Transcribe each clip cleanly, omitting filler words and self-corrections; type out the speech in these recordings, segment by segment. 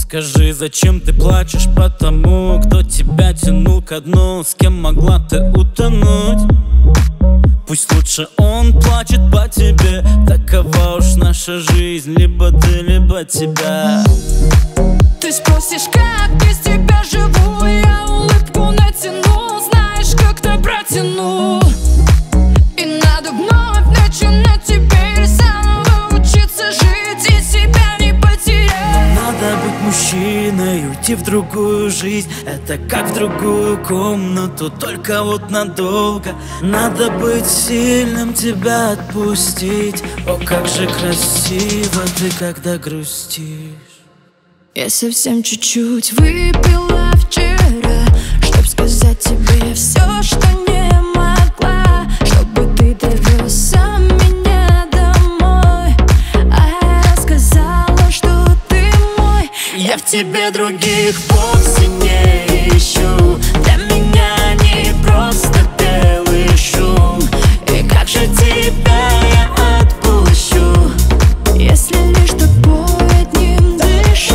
Скажи, зачем ты плачешь по тому, кто тебя тянул ко дну, с кем могла ты утонуть? Пусть лучше он плачет по тебе, такова уж наша жизнь, либо ты, либо тебя. Ты спросишь, как без тебя живу, я улыбку натяну, знаешь, как-то протяну. И надо вновь начинать теперь заново учиться жить и себя не потерять. Надо быть мужчиной, уйти в другую жизнь, это как в другую комнату, только вот надолго. Надо быть сильным, тебя отпустить. О, как же красиво ты, когда грустишь. Я совсем чуть-чуть выпила вчера, чтоб сказать тебе все, что не могла, чтобы ты довез меня домой. А я сказала, что ты мой. Я в тебе других вовсе не ищу, для меня не просто белый шум. И как же тебя я отпущу, если лишь тобой одним дышу?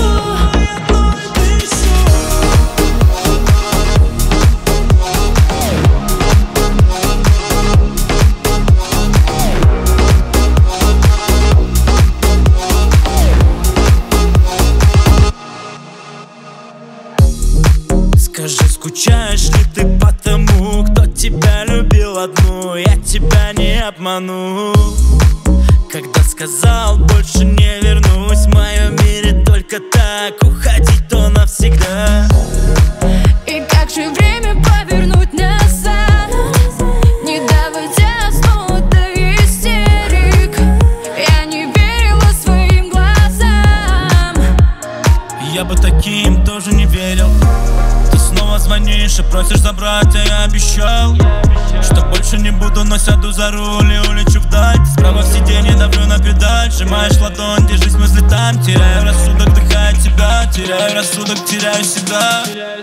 Скажи, скучаешь ли ты по тому, кто тебя любил одну? Я тебя не обману, когда сказал, больше не вернусь. В моем мире только так, уходить то навсегда. И как же время повернуть назад, не доводя снова до истерик? Я не верила своим глазам. Я бы таким тоже не верил. Ты снова звонишь и просишь забрать, а я обещал, что больше не буду, но сяду за руль и улечу вдаль. Справа в сиденье давлю на педаль, сжимаешь ладонь, держись, мысли там. Теряю рассудок, вдыхая тебя, теряю рассудок, теряю себя.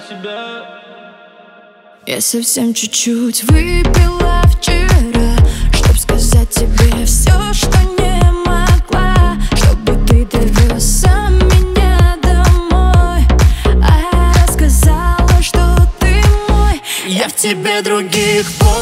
Я совсем чуть-чуть выпила вчера, чтоб сказать тебе все, что не могла, чтобы ты довез меня домой. А я сказала, что ты мой. Я в тебе других